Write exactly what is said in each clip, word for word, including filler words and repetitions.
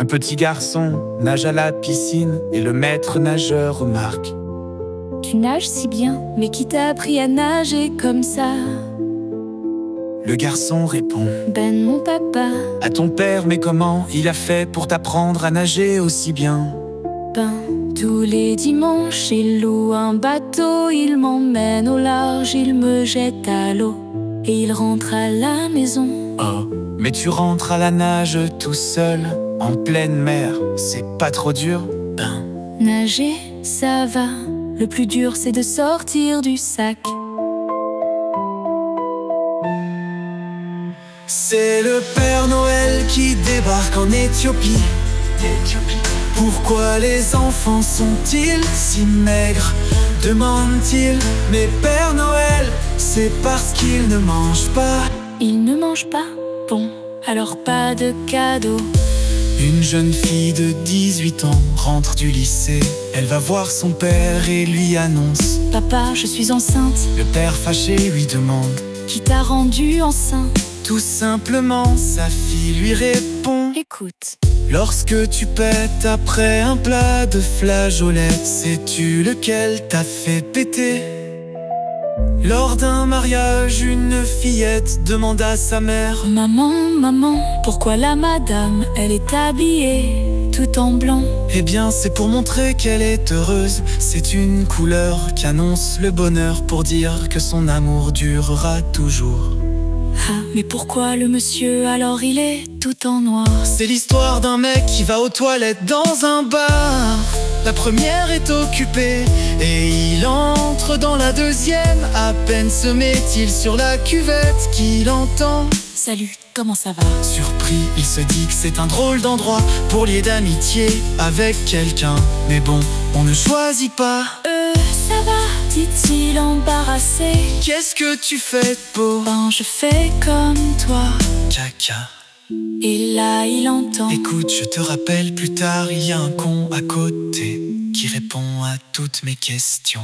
petit garçon nage à la piscine et le maître nageur remarque: Tu nages si bien, mais qui t'a appris à nager comme ça? Le garçon répond: Ben mon papa. À ton père, mais comment il a fait pour t'apprendre à nager aussi bien? Ben, tous les dimanches, il loue un bateau, il m'emmène au large, il me jette à l'eau, et il rentre à la maison. Oh, mais tu rentres à la nage tout seul, en pleine mer, c'est pas trop dur? Ben, nager, ça va, le plus dur c'est de sortir du sac. c'est le Père Noël qui débarque en Éthiopie. Pourquoi les enfants sont-ils si maigres? Demande-t-il. Mais Père Noël, c'est parce qu'ils ne mangent pas. Ils ne mangent pas? Bon, alors pas de cadeau. Une jeune fille de dix-huit ans rentre du lycée. Elle va voir son père et lui annonce: Papa, je suis enceinte. Le père fâché lui demande: Qui t'a rendu enceinte? Tout simplement, sa fille lui répond: Écoute, lorsque tu pètes après un plat de flageolette, sais-tu lequel t'a fait péter? Lors d'un mariage, une fillette demande à sa mère: Maman, maman, pourquoi la madame, elle est habillée tout en blanc? Eh bien, c'est pour montrer qu'elle est heureuse. C'est une couleur qui annonce le bonheur, pour dire que son amour durera toujours. Ah, mais pourquoi le monsieur alors il est tout en noir? C'est l'histoire d'un mec qui va aux toilettes dans un bar. La première est occupée et il entre dans la deuxième. À peine se met-il sur la cuvette qu'il entend: Salut, comment ça va? Surpris, il se dit que c'est un drôle d'endroit pour lier d'amitié avec quelqu'un. Mais bon, on ne choisit pas. Euh, ça va, dit-il embarrassé. Qu'est-ce que tu fais de beau? Ben, je fais comme toi. Caca. Et là, il entend: Écoute, je te rappelle plus tard, il y a un con à côté qui répond à toutes mes questions.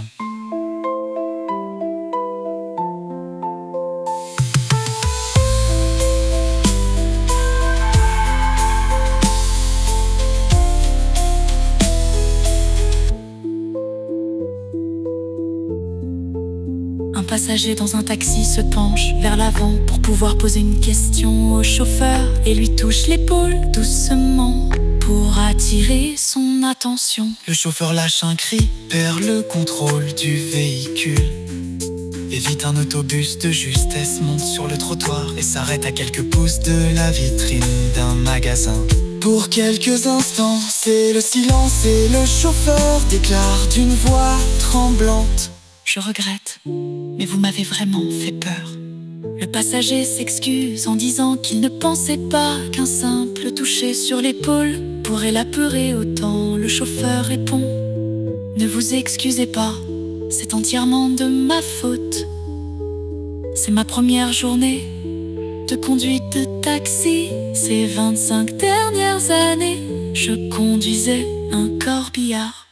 Un passager dans un taxi se penche vers l'avant pour pouvoir poser une question au chauffeur et lui touche l'épaule doucement pour attirer son attention. Le chauffeur lâche un cri, perd le contrôle du véhicule. Évite un autobus de justesse, monte sur le trottoir et s'arrête à quelques pouces de la vitrine d'un magasin. Pour quelques instants, c'est le silence et le chauffeur déclare d'une voix tremblante: Je regrette, mais vous m'avez vraiment fait peur. Le passager s'excuse en disant qu'il ne pensait pas qu'un simple toucher sur l'épaule pourrait l'apeurer autant. Le chauffeur répond: Ne vous excusez pas, c'est entièrement de ma faute. C'est ma première journée de conduite de taxi. Ces vingt-cinq dernières années, je conduisais un corbillard.